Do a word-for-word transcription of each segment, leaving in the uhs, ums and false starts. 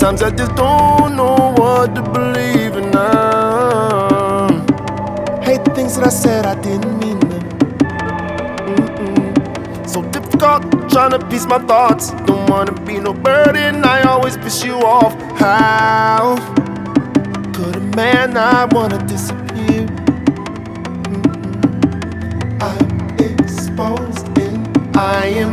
Sometimes I just don't know what to believe in now. Hate the things that I said, I didn't mean them. Mm-mm. So difficult trying to piece my thoughts. Don't wanna be no burden, I always piss you off. How could a man not wanna disappear? Mm-mm. I'm exposed and I am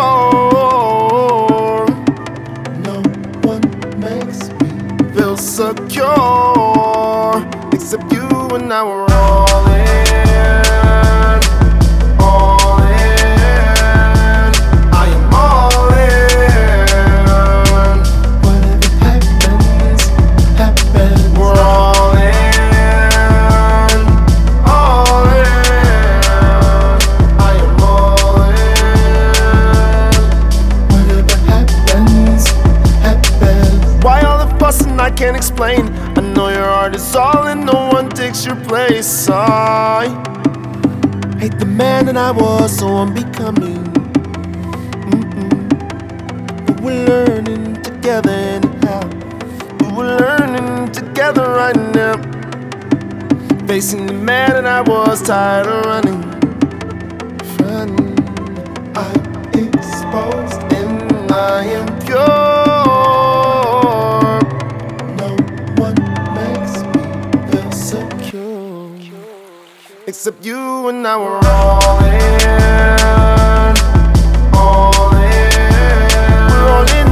pure. No one makes me feel secure except you, and now we're all in, all in. I am all in. Whatever happens, happens. We're all in, all in. I am all in. Whatever happens, happens. Why all the fussing I can't explain? I know your heart is all and no one takes your place. I hate the man that I was, so I'm becoming. Mm-mm. But we're learning together anyhow. But we're learning together right now. Facing the man that I was, tired of running. Running. I'm exposed and I am pure. Except you, and now we're all in, all in. We're all in